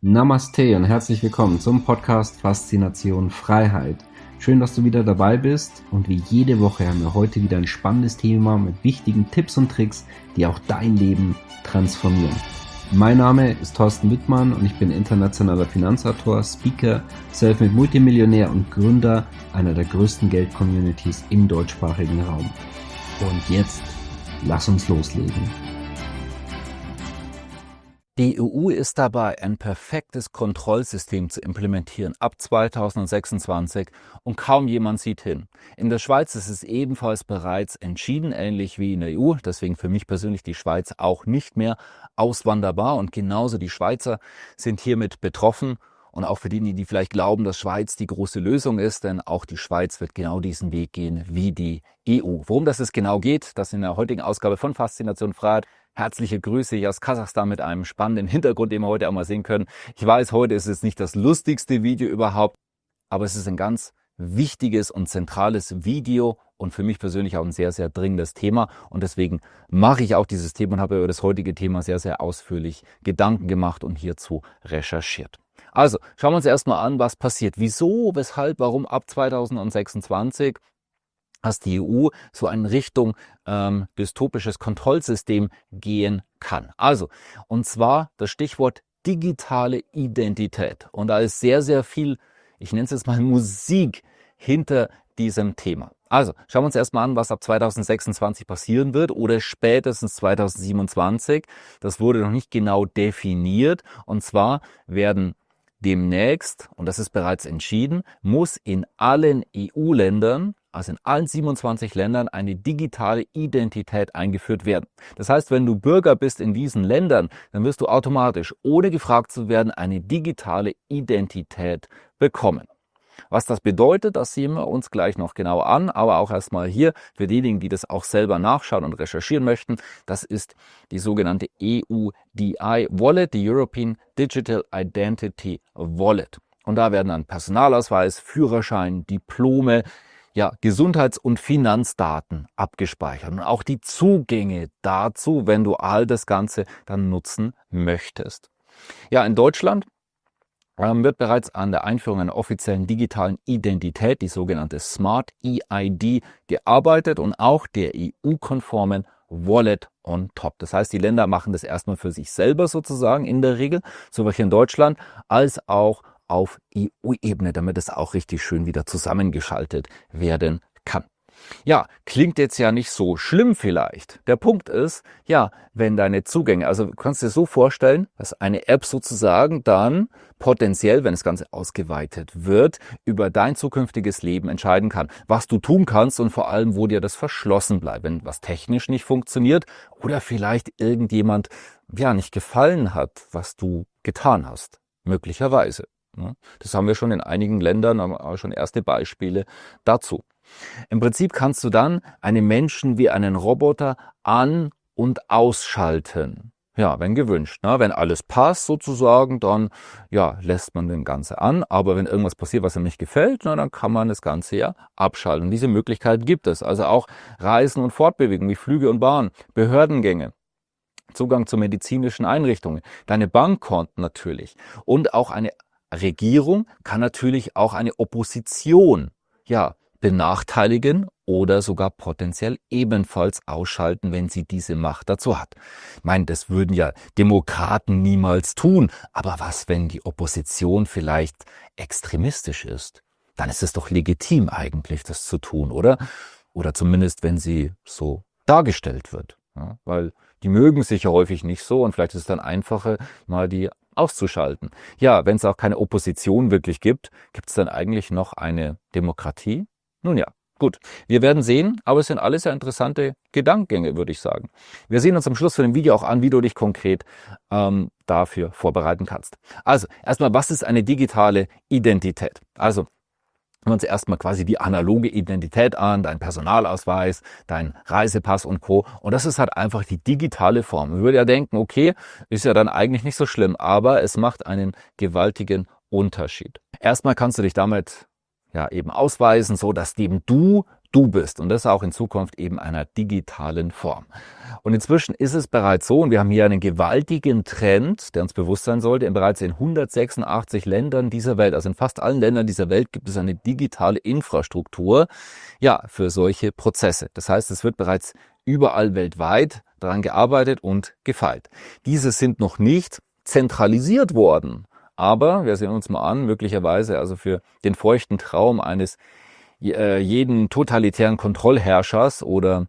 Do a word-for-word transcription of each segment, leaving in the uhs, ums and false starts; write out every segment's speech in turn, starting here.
Namaste und herzlich willkommen zum Podcast Faszination Freiheit. Schön, dass du wieder dabei bist und wie jede Woche haben wir heute wieder ein spannendes Thema mit wichtigen Tipps und Tricks, die auch dein Leben transformieren. Mein Name ist Thorsten Wittmann und ich bin internationaler Finanzautor, Speaker, Selfmade Multimillionär und Gründer einer der größten Geld-Communities im deutschsprachigen Raum. Und jetzt lass uns loslegen. Die E U ist dabei, ein perfektes Kontrollsystem zu implementieren ab zweitausendsechsundzwanzig und kaum jemand sieht hin. In der Schweiz ist es ebenfalls bereits entschieden, ähnlich wie in der E U, deswegen für mich persönlich die Schweiz auch nicht mehr auswanderbar und genauso die Schweizer sind hiermit betroffen. Und auch für diejenigen, die vielleicht glauben, dass Schweiz die große Lösung ist, denn auch die Schweiz wird genau diesen Weg gehen wie die E U. Worum das es genau geht, das in der heutigen Ausgabe von Faszination Freiheit. Herzliche Grüße hier aus Kasachstan mit einem spannenden Hintergrund, den wir heute auch mal sehen können. Ich weiß, heute ist es nicht das lustigste Video überhaupt, aber es ist ein ganz wichtiges und zentrales Video und für mich persönlich auch ein sehr, sehr dringendes Thema. Und deswegen mache ich auch dieses Thema und habe über das heutige Thema sehr, sehr ausführlich Gedanken gemacht und hierzu recherchiert. Also, schauen wir uns erstmal an, was passiert. Wieso, weshalb, warum ab zweitausendsechsundzwanzig dass die E U so in Richtung ähm, dystopisches Kontrollsystem gehen kann. Also, und zwar das Stichwort digitale Identität. Und da ist sehr, sehr viel, ich nenne es jetzt mal Musik hinter diesem Thema. Also, schauen wir uns erstmal an, was ab zweitausendsechsundzwanzig passieren wird oder spätestens zweitausendsiebenundzwanzig. Das wurde noch nicht genau definiert. Und zwar werden demnächst, und das ist bereits entschieden, muss in allen E U-Ländern, also in allen siebenundzwanzig Ländern, eine digitale Identität eingeführt werden. Das heißt, wenn du Bürger bist in diesen Ländern, dann wirst du automatisch, ohne gefragt zu werden, eine digitale Identität bekommen. Was das bedeutet, das sehen wir uns gleich noch genau an, aber auch erstmal hier für diejenigen, die das auch selber nachschauen und recherchieren möchten, das ist die sogenannte E U D I Wallet, die European Digital Identity Wallet. Und da werden dann Personalausweis, Führerschein, Diplome, ja, Gesundheits- und Finanzdaten abgespeichert und auch die Zugänge dazu, wenn du all das Ganze dann nutzen möchtest. Ja, in Deutschland wird bereits an der Einführung einer offiziellen digitalen Identität, die sogenannte Smart E I D, gearbeitet und auch der E U-konformen Wallet on top. Das heißt, die Länder machen das erstmal für sich selber sozusagen in der Regel, sowohl hier in Deutschland als auch auf E U-Ebene, damit es auch richtig schön wieder zusammengeschaltet werden kann. Ja, klingt jetzt ja nicht so schlimm vielleicht. Der Punkt ist, ja, wenn deine Zugänge, also du kannst dir so vorstellen, dass eine App sozusagen dann potenziell, wenn das Ganze ausgeweitet wird, über dein zukünftiges Leben entscheiden kann, was du tun kannst und vor allem, wo dir das verschlossen bleibt, wenn was technisch nicht funktioniert oder vielleicht irgendjemand, ja, nicht gefallen hat, was du getan hast, möglicherweise. Das haben wir schon in einigen Ländern, haben wir auch schon erste Beispiele dazu. Im Prinzip kannst du dann einen Menschen wie einen Roboter an- und ausschalten. Ja, wenn gewünscht. Ne? Wenn alles passt sozusagen, dann ja, lässt man den Ganze an. Aber wenn irgendwas passiert, was ihm nicht gefällt, na, dann kann man das Ganze ja abschalten. Und diese Möglichkeit gibt es. Also auch Reisen und Fortbewegung wie Flüge und Bahn, Behördengänge, Zugang zu medizinischen Einrichtungen, deine Bankkonten natürlich. Und auch eine Regierung kann natürlich auch eine Opposition, ja, benachteiligen oder sogar potenziell ebenfalls ausschalten, wenn sie diese Macht dazu hat. Ich meine, das würden ja Demokraten niemals tun. Aber was, wenn die Opposition vielleicht extremistisch ist? Dann ist es doch legitim eigentlich, das zu tun, oder? Oder zumindest, wenn sie so dargestellt wird. Ja, weil die mögen sich ja häufig nicht so und vielleicht ist es dann einfacher, mal die auszuschalten. Ja, wenn es auch keine Opposition wirklich gibt, gibt es dann eigentlich noch eine Demokratie? Nun ja, gut. Wir werden sehen, aber es sind alles sehr interessante Gedankengänge, würde ich sagen. Wir sehen uns am Schluss von dem Video auch an, wie du dich konkret ähm, dafür vorbereiten kannst. Also, erstmal, was ist eine digitale Identität? Also, schauen wir uns erstmal quasi die analoge Identität an, dein Personalausweis, dein Reisepass und Co. Und das ist halt einfach die digitale Form. Man würde ja denken, okay, ist ja dann eigentlich nicht so schlimm, aber es macht einen gewaltigen Unterschied. Erstmal kannst du dich damit ja eben ausweisen, so dass eben du du bist. Und das auch in Zukunft eben einer digitalen Form. Und inzwischen ist es bereits so, und wir haben hier einen gewaltigen Trend, der uns bewusst sein sollte, in bereits in hundertsechsundachtzig Ländern dieser Welt, also in fast allen Ländern dieser Welt, gibt es eine digitale Infrastruktur, ja, für solche Prozesse. Das heißt, es wird bereits überall weltweit daran gearbeitet und gefeilt. Diese sind noch nicht zentralisiert worden, aber wir sehen uns mal an, möglicherweise also für den feuchten Traum eines äh, jeden totalitären Kontrollherrschers oder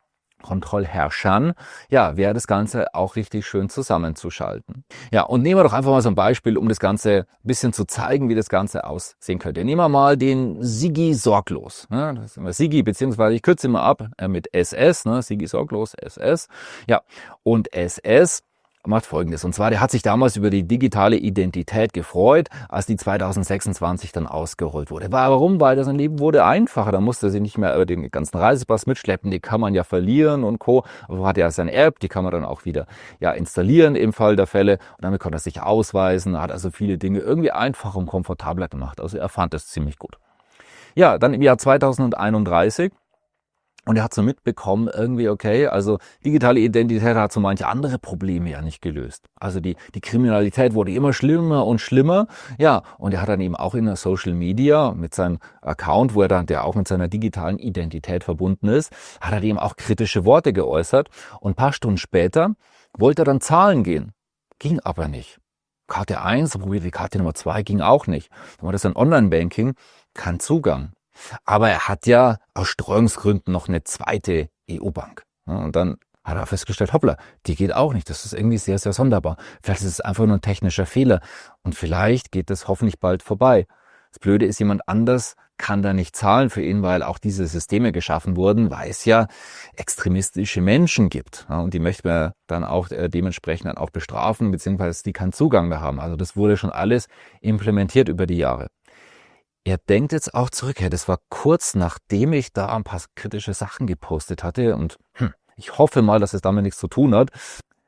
Kontrollherrschern, ja, wäre das Ganze auch richtig schön zusammenzuschalten. Ja, und nehmen wir doch einfach mal so ein Beispiel, um das Ganze ein bisschen zu zeigen, wie das Ganze aussehen könnte. Nehmen wir mal den Sigi Sorglos. Ne? Das ist immer Sigi, beziehungsweise ich kürze immer ab äh, mit S S, ne? Sigi Sorglos, S S. Ja, und S S macht Folgendes. Und zwar, der hat sich damals über die digitale Identität gefreut, als die zweitausendsechsundzwanzig dann ausgerollt wurde. Warum? Weil das sein Leben wurde einfacher. Da musste er sich nicht mehr über den ganzen Reisepass mitschleppen. Die kann man ja verlieren und Co. Aber hat er seine App, die kann man dann auch wieder ja installieren im Fall der Fälle. Und damit konnte er sich ausweisen, hat also viele Dinge irgendwie einfacher und komfortabler gemacht. Also er fand das ziemlich gut. Ja, dann im Jahr zweitausendeinunddreißig. Und er hat so mitbekommen, irgendwie, okay, also digitale Identität hat so manche andere Probleme ja nicht gelöst. Also die, die Kriminalität wurde immer schlimmer und schlimmer. Ja, und er hat dann eben auch in der Social Media mit seinem Account, wo er dann, der auch mit seiner digitalen Identität verbunden ist, hat er eben auch kritische Worte geäußert. Und ein paar Stunden später wollte er dann zahlen gehen. Ging aber nicht. Karte eins, probiert die Karte Nummer zwei, ging auch nicht. Dann war das ein Online-Banking, kein Zugang. Aber er hat ja aus Streuungsgründen noch eine zweite E U-Bank. Und dann hat er festgestellt, hoppla, die geht auch nicht. Das ist irgendwie sehr, sehr sonderbar. Vielleicht ist es einfach nur ein technischer Fehler. Und vielleicht geht das hoffentlich bald vorbei. Das Blöde ist, jemand anders kann da nicht zahlen für ihn, weil auch diese Systeme geschaffen wurden, weil es ja extremistische Menschen gibt. Und die möchten wir dann auch dementsprechend dann auch bestrafen, beziehungsweise die keinen Zugang mehr haben. Also das wurde schon alles implementiert über die Jahre. Er denkt jetzt auch zurück, ja, das war kurz nachdem ich da ein paar kritische Sachen gepostet hatte und hm, ich hoffe mal, dass es damit nichts zu tun hat,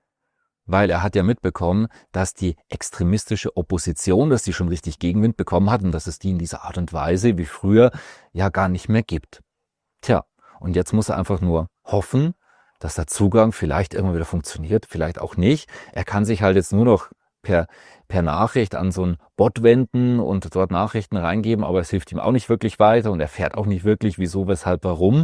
weil er hat ja mitbekommen, dass die extremistische Opposition, dass die schon richtig Gegenwind bekommen hat und dass es die in dieser Art und Weise wie früher ja gar nicht mehr gibt. Tja, und jetzt muss er einfach nur hoffen, dass der Zugang vielleicht irgendwann wieder funktioniert, vielleicht auch nicht. Er kann sich halt jetzt nur noch per per Nachricht an so einen Bot wenden und dort Nachrichten reingeben, aber es hilft ihm auch nicht wirklich weiter und er erfährt auch nicht wirklich, wieso, weshalb, warum.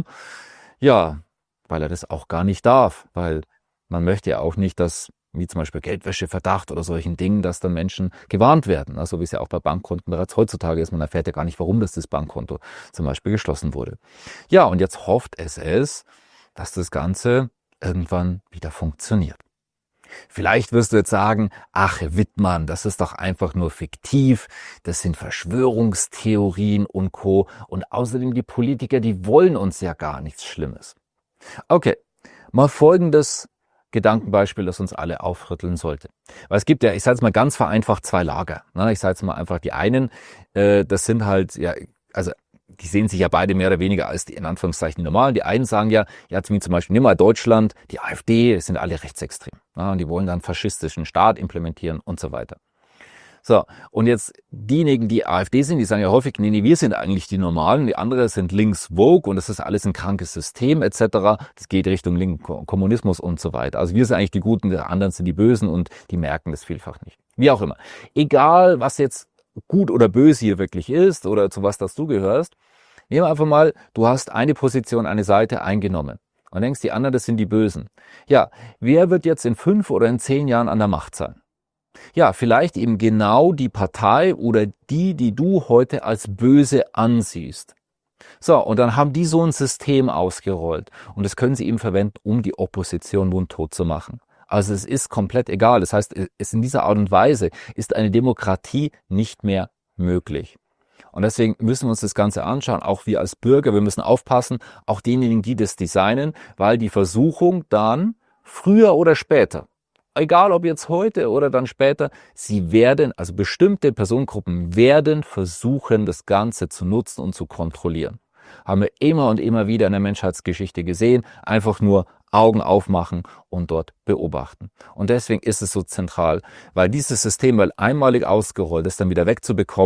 Ja, weil er das auch gar nicht darf, weil man möchte ja auch nicht, dass, wie zum Beispiel Geldwäscheverdacht oder solchen Dingen, dass dann Menschen gewarnt werden. Also wie es ja auch bei Bankkonten bereits heutzutage ist, man erfährt ja gar nicht, warum das, das Bankkonto zum Beispiel geschlossen wurde. Ja, und jetzt hofft es es, dass das Ganze irgendwann wieder funktioniert. Vielleicht wirst du jetzt sagen, ach Wittmann, das ist doch einfach nur fiktiv, das sind Verschwörungstheorien und Co. Und außerdem die Politiker, die wollen uns ja gar nichts Schlimmes. Okay, mal folgendes Gedankenbeispiel, das uns alle aufrütteln sollte. Weil es gibt ja, ich sage jetzt mal ganz vereinfacht, zwei Lager. Ich sage jetzt mal einfach die einen, das sind halt, ja, also die sehen sich ja beide mehr oder weniger als die in Anführungszeichen normalen. Die einen sagen ja, ja wie zum Beispiel, nimm mal Deutschland, die AfD, das sind alle rechtsextrem. Ja, und die wollen dann einen faschistischen Staat implementieren und so weiter. So, und jetzt diejenigen, die AfD sind, die sagen ja häufig, nee, nee, wir sind eigentlich die Normalen, die anderen sind links woke und das ist alles ein krankes System et cetera. Das geht Richtung linken Kommunismus und so weiter. Also wir sind eigentlich die Guten, die anderen sind die Bösen und die merken das vielfach nicht. Wie auch immer. Egal, was jetzt gut oder böse hier wirklich ist oder zu was das du gehörst, nehmen wir einfach mal, du hast eine Position, eine Seite eingenommen und denkst, die anderen, das sind die Bösen. Ja, wer wird jetzt in fünf oder in zehn Jahren an der Macht sein? Ja, vielleicht eben genau die Partei oder die, die du heute als böse ansiehst. So, und dann haben die so ein System ausgerollt und das können sie eben verwenden, um die Opposition mundtot zu machen. Also es ist komplett egal. Das heißt, es in dieser Art und Weise ist eine Demokratie nicht mehr möglich. Und deswegen müssen wir uns das Ganze anschauen, auch wir als Bürger, wir müssen aufpassen, auch diejenigen, die das designen, weil die Versuchung dann früher oder später, egal ob jetzt heute oder dann später, sie werden, also bestimmte Personengruppen werden versuchen, das Ganze zu nutzen und zu kontrollieren. Haben wir immer und immer wieder in der Menschheitsgeschichte gesehen, einfach nur Augen aufmachen und dort beobachten. Und deswegen ist es so zentral, weil dieses System, weil einmalig ausgerollt ist, dann wieder wegzubekommen,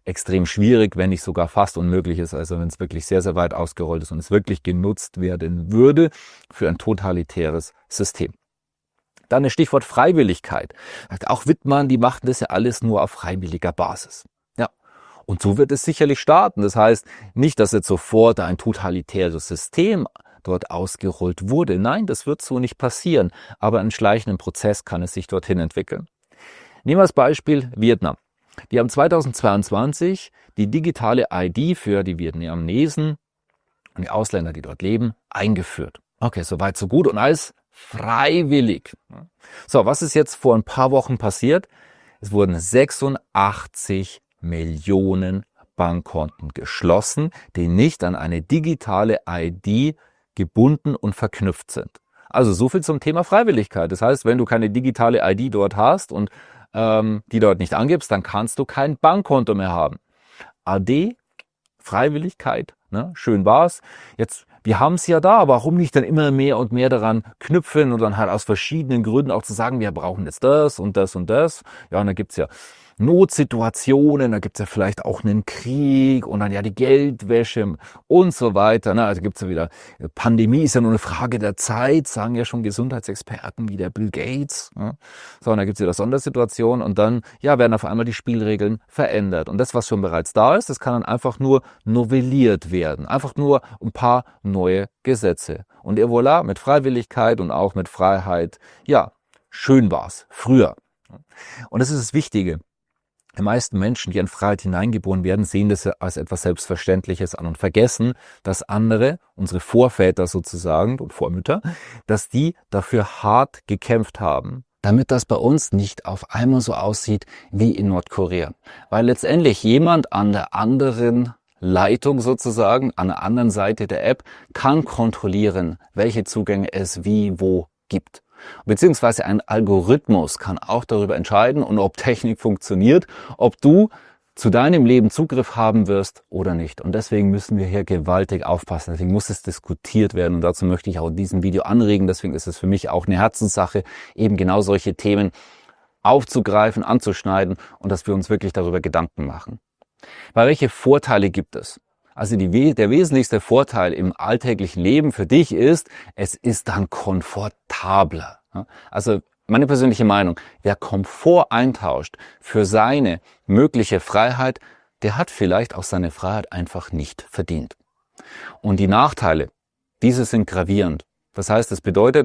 extrem schwierig, wenn nicht sogar fast unmöglich ist, also wenn es wirklich sehr, sehr weit ausgerollt ist und es wirklich genutzt werden würde für ein totalitäres System. Dann das Stichwort Freiwilligkeit. Auch Wittmann, die machten das ja alles nur auf freiwilliger Basis. Ja. Und so wird es sicherlich starten. Das heißt nicht, dass jetzt sofort ein totalitäres System dort ausgerollt wurde. Nein, das wird so nicht passieren. Aber einen schleichenden Prozess kann es sich dorthin entwickeln. Nehmen wir als Beispiel Vietnam. Die haben zweitausendzweiundzwanzig die digitale I D für die Vietnamesen und die Ausländer, die dort leben, eingeführt. Okay, soweit so gut und alles freiwillig. So, was ist jetzt vor ein paar Wochen passiert? Es wurden sechsundachtzig Millionen Bankkonten geschlossen, die nicht an eine digitale I D gebunden und verknüpft sind. Also so viel zum Thema Freiwilligkeit. Das heißt, wenn du keine digitale I D dort hast und ähm, die dort nicht angibst, dann kannst du kein Bankkonto mehr haben. A D, Freiwilligkeit, ne? Schön war's. Jetzt, wir haben es ja da, warum nicht dann immer mehr und mehr daran knüpfen und dann halt aus verschiedenen Gründen auch zu sagen, wir brauchen jetzt das und das und das. Ja, und da gibt's ja Notsituationen, da gibt's ja vielleicht auch einen Krieg und dann ja die Geldwäsche und so weiter. Ne? Also gibt's ja wieder, Pandemie ist ja nur eine Frage der Zeit, sagen ja schon Gesundheitsexperten wie der Bill Gates. Ne? So, und da gibt's wieder Sondersituationen und dann ja werden auf einmal die Spielregeln verändert. Und das, was schon bereits da ist, das kann dann einfach nur novelliert werden. Einfach nur ein paar neue Gesetze. Und et voilà, mit Freiwilligkeit und auch mit Freiheit, ja, schön war's, früher. Und das ist das Wichtige. Die meisten Menschen, die in Freiheit hineingeboren werden, sehen das als etwas Selbstverständliches an und vergessen, dass andere, unsere Vorväter sozusagen und Vormütter, dass die dafür hart gekämpft haben, damit das bei uns nicht auf einmal so aussieht wie in Nordkorea. Weil letztendlich jemand an der anderen Leitung sozusagen, an der anderen Seite der App, kann kontrollieren, welche Zugänge es wie wo gibt. Beziehungsweise ein Algorithmus kann auch darüber entscheiden und ob Technik funktioniert, ob du zu deinem Leben Zugriff haben wirst oder nicht. Und deswegen müssen wir hier gewaltig aufpassen. Deswegen muss es diskutiert werden und dazu möchte ich auch in diesem Video anregen. Deswegen ist es für mich auch eine Herzenssache, eben genau solche Themen aufzugreifen, anzuschneiden und dass wir uns wirklich darüber Gedanken machen. Weil welche Vorteile gibt es? Also die, der wesentlichste Vorteil im alltäglichen Leben für dich ist, es ist dann komfortabler. Also meine persönliche Meinung, wer Komfort eintauscht für seine mögliche Freiheit, der hat vielleicht auch seine Freiheit einfach nicht verdient. Und die Nachteile, diese sind gravierend. Das heißt, das bedeutet,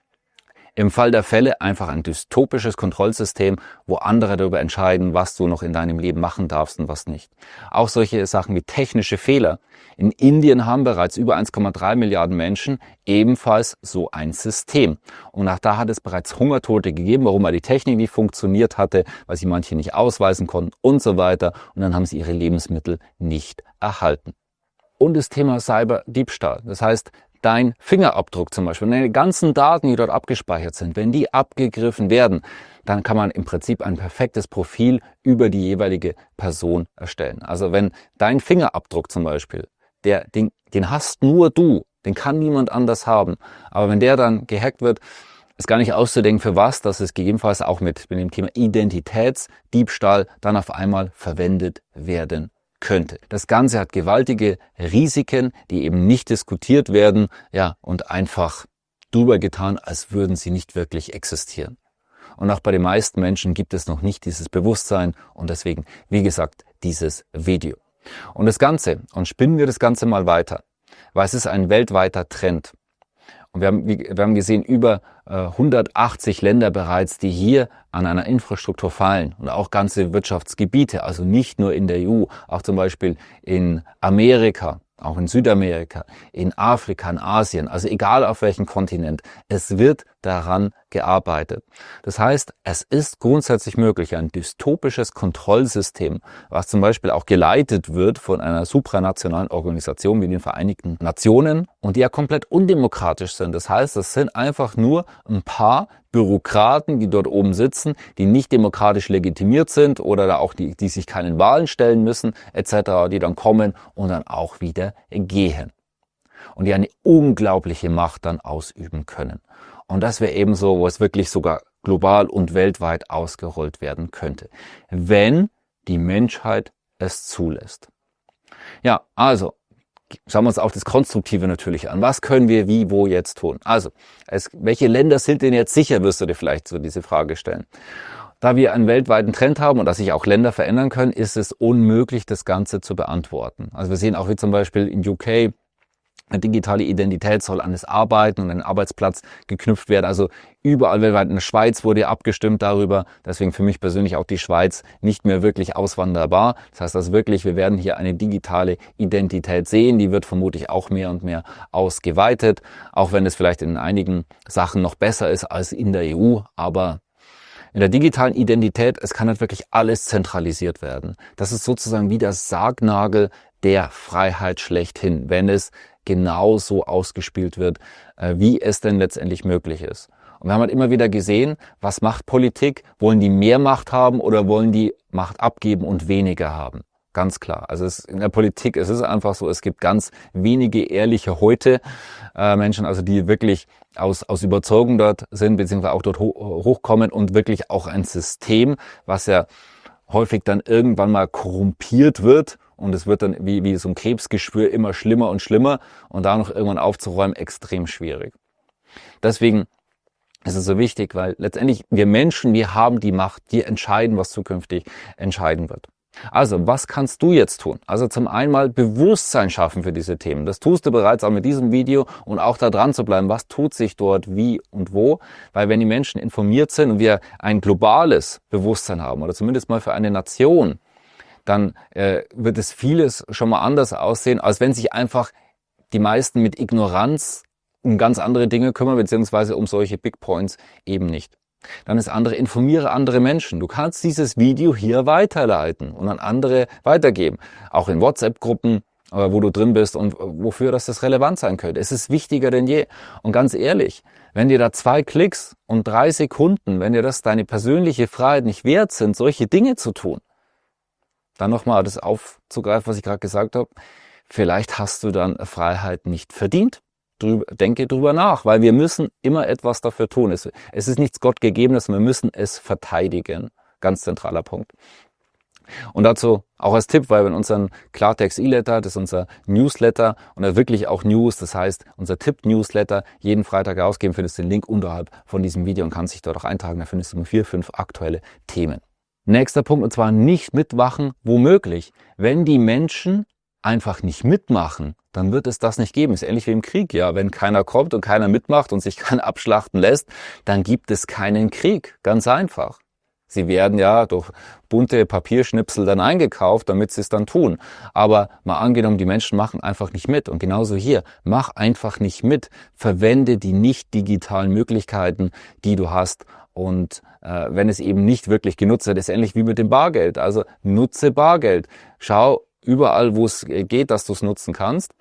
im Fall der Fälle einfach ein dystopisches Kontrollsystem, wo andere darüber entscheiden, was du noch in deinem Leben machen darfst und was nicht. Auch solche Sachen wie technische Fehler. In Indien haben bereits über eins Komma drei Milliarden Menschen ebenfalls so ein System. Und nach da hat es bereits Hungertote gegeben, warum weil die Technik nicht funktioniert hatte, weil sie manche nicht ausweisen konnten und so weiter. Und dann haben sie ihre Lebensmittel nicht erhalten. Und das Thema Cyberdiebstahl. Das heißt, dein Fingerabdruck zum Beispiel, deine ganzen Daten, die dort abgespeichert sind, wenn die abgegriffen werden, dann kann man im Prinzip ein perfektes Profil über die jeweilige Person erstellen. Also wenn dein Fingerabdruck zum Beispiel, der, den, den hast nur du, den kann niemand anders haben. Aber wenn der dann gehackt wird, ist gar nicht auszudenken, für was, dass es gegebenenfalls auch mit, mit dem Thema Identitätsdiebstahl dann auf einmal verwendet werden könnte. Das Ganze hat gewaltige Risiken, die eben nicht diskutiert werden, ja, und einfach drüber getan, als würden sie nicht wirklich existieren. Und auch bei den meisten Menschen gibt es noch nicht dieses Bewusstsein und deswegen, wie gesagt, dieses Video. Und das Ganze, und spinnen wir das Ganze mal weiter, weil es ist ein weltweiter Trend. Und wir haben, wir haben gesehen, über äh, hundertachtzig Länder bereits, die hier an einer Infrastruktur fallen und auch ganze Wirtschaftsgebiete, also nicht nur in der E U, auch zum Beispiel in Amerika, auch in Südamerika, in Afrika, in Asien, also egal auf welchem Kontinent, es wird daran gearbeitet. Das heißt, es ist grundsätzlich möglich, ein dystopisches Kontrollsystem, was zum Beispiel auch geleitet wird von einer supranationalen Organisation wie den Vereinigten Nationen und die ja komplett undemokratisch sind. Das heißt, es sind einfach nur ein paar Bürokraten, die dort oben sitzen, die nicht demokratisch legitimiert sind oder da auch die, die sich keinen Wahlen stellen müssen, et cetera, die dann kommen und dann auch wieder gehen. Und die eine unglaubliche Macht dann ausüben können. Und das wäre eben so, wo es wirklich sogar global und weltweit ausgerollt werden könnte, wenn die Menschheit es zulässt. Ja, also schauen wir uns auch das Konstruktive natürlich an. Was können wir wie, wo jetzt tun? Also, es, welche Länder sind denn jetzt sicher, wirst du dir vielleicht so diese Frage stellen. Da wir einen weltweiten Trend haben und dass sich auch Länder verändern können, ist es unmöglich, das Ganze zu beantworten. Also wir sehen auch, wie zum Beispiel in U K eine digitale Identität soll an das Arbeiten und an den Arbeitsplatz geknüpft werden. Also überall weltweit. In der Schweiz wurde abgestimmt darüber. Deswegen für mich persönlich auch die Schweiz nicht mehr wirklich auswanderbar. Das heißt also wirklich, wir werden hier eine digitale Identität sehen. Die wird vermutlich auch mehr und mehr ausgeweitet. Auch wenn es vielleicht in einigen Sachen noch besser ist als in der E U. Aber in der digitalen Identität, es kann halt wirklich alles zentralisiert werden. Das ist sozusagen wie der Sargnagel der Freiheit schlechthin, wenn es genauso ausgespielt wird, wie es denn letztendlich möglich ist. Und wir haben halt immer wieder gesehen, was macht Politik? Wollen die mehr Macht haben oder wollen die Macht abgeben und weniger haben? Ganz klar. Also es, in der Politik, es ist einfach so, es gibt ganz wenige ehrliche heute äh, Menschen, also die wirklich aus, aus Überzeugung dort sind, beziehungsweise auch dort ho- hochkommen und wirklich auch ein System, was ja häufig dann irgendwann mal korrumpiert wird. Und es wird dann wie, wie so ein Krebsgeschwür immer schlimmer und schlimmer und da noch irgendwann aufzuräumen, extrem schwierig. Deswegen ist es so wichtig, weil letztendlich wir Menschen, wir haben die Macht, wir entscheiden, was zukünftig entscheiden wird. Also, was kannst du jetzt tun? Also zum einen mal Bewusstsein schaffen für diese Themen. Das tust du bereits auch mit diesem Video und auch da dran zu bleiben, was tut sich dort, wie und wo. Weil wenn die Menschen informiert sind und wir ein globales Bewusstsein haben oder zumindest mal für eine Nation, dann äh, wird es vieles schon mal anders aussehen, als wenn sich einfach die meisten mit Ignoranz um ganz andere Dinge kümmern, beziehungsweise um solche Big Points eben nicht. Dann ist andere, informiere andere Menschen. Du kannst dieses Video hier weiterleiten und an andere weitergeben. Auch in WhatsApp-Gruppen, wo du drin bist und wofür das, das relevant sein könnte. Es ist wichtiger denn je. Und ganz ehrlich, wenn dir da zwei Klicks und drei Sekunden, wenn dir das deine persönliche Freiheit nicht wert sind, solche Dinge zu tun, dann nochmal das aufzugreifen, was ich gerade gesagt habe, vielleicht hast du dann Freiheit nicht verdient. Drüber, denke drüber nach, weil wir müssen immer etwas dafür tun. Es, es ist nichts Gottgegebenes, wir müssen es verteidigen. Ganz zentraler Punkt. Und dazu auch als Tipp, weil in unserem Klartext E-Letter, das ist unser Newsletter und da wirklich auch News, das heißt unser Tipp-Newsletter, jeden Freitag rausgeben, findest du den Link unterhalb von diesem Video und kannst dich dort auch eintragen. Da findest du nur vier, fünf aktuelle Themen. Nächster Punkt, und zwar nicht mitmachen, womöglich. Wenn die Menschen einfach nicht mitmachen, dann wird es das nicht geben. Ist ähnlich wie im Krieg, ja. Wenn keiner kommt und keiner mitmacht und sich keiner abschlachten lässt, dann gibt es keinen Krieg. Ganz einfach. Sie werden ja durch bunte Papierschnipsel dann eingekauft, damit sie es dann tun. Aber mal angenommen, die Menschen machen einfach nicht mit. Und genauso hier, mach einfach nicht mit. Verwende die nicht digitalen Möglichkeiten, die du hast. Und äh, wenn es eben nicht wirklich genutzt wird, ist ähnlich wie mit dem Bargeld. Also nutze Bargeld. Schau überall, wo es geht, dass du es nutzen kannst.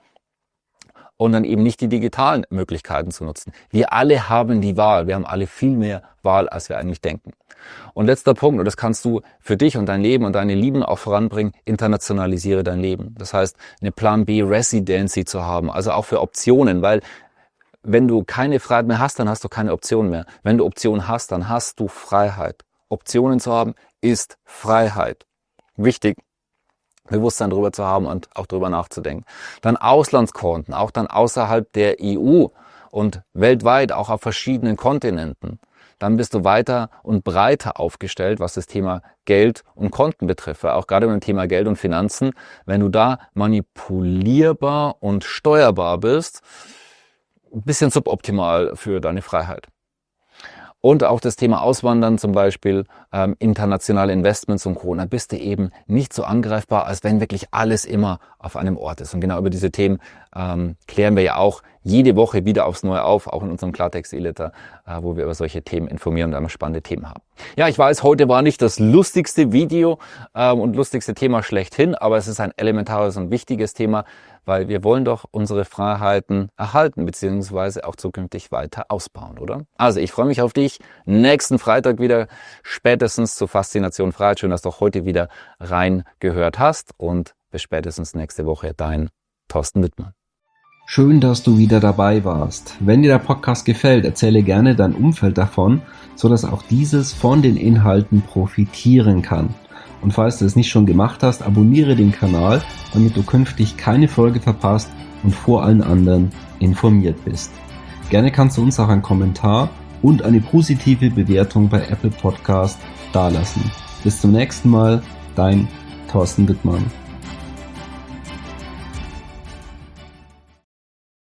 Und dann eben nicht die digitalen Möglichkeiten zu nutzen. Wir alle haben die Wahl. Wir haben alle viel mehr Wahl, als wir eigentlich denken. Und letzter Punkt, und das kannst du für dich und dein Leben und deine Lieben auch voranbringen, internationalisiere dein Leben. Das heißt, eine Plan B Residency zu haben, also auch für Optionen, weil wenn du keine Freiheit mehr hast, dann hast du keine Option mehr. Wenn du Optionen hast, dann hast du Freiheit. Optionen zu haben ist Freiheit. Wichtig. Bewusstsein darüber zu haben und auch darüber nachzudenken. Dann Auslandskonten, auch dann außerhalb der E U und weltweit, auch auf verschiedenen Kontinenten. Dann bist du weiter und breiter aufgestellt, was das Thema Geld und Konten betrifft. Auch gerade beim Thema Geld und Finanzen, wenn du da manipulierbar und steuerbar bist, ein bisschen suboptimal für deine Freiheit. Und auch das Thema Auswandern zum Beispiel, ähm, internationale Investments und Co. Da bist du eben nicht so angreifbar, als wenn wirklich alles immer auf einem Ort ist. Und genau über diese Themen ähm, klären wir ja auch jede Woche wieder aufs Neue auf, auch in unserem Klartext-E-Letter, äh, wo wir über solche Themen informieren und immer spannende Themen haben. Ja, ich weiß, heute war nicht das lustigste Video ähm, und lustigste Thema schlechthin, aber es ist ein elementares und wichtiges Thema, weil wir wollen doch unsere Freiheiten erhalten, beziehungsweise auch zukünftig weiter ausbauen, oder? Also ich freue mich auf dich nächsten Freitag wieder, spätestens zur Faszination Freiheit. Schön, dass du auch heute wieder reingehört hast und bis spätestens nächste Woche, dein Thorsten Wittmann. Schön, dass du wieder dabei warst. Wenn dir der Podcast gefällt, erzähle gerne dein Umfeld davon, sodass auch dieses von den Inhalten profitieren kann. Und falls du es nicht schon gemacht hast, abonniere den Kanal, damit du künftig keine Folge verpasst und vor allen anderen informiert bist. Gerne kannst du uns auch einen Kommentar und eine positive Bewertung bei Apple Podcast dalassen. Bis zum nächsten Mal, dein Thorsten Wittmann.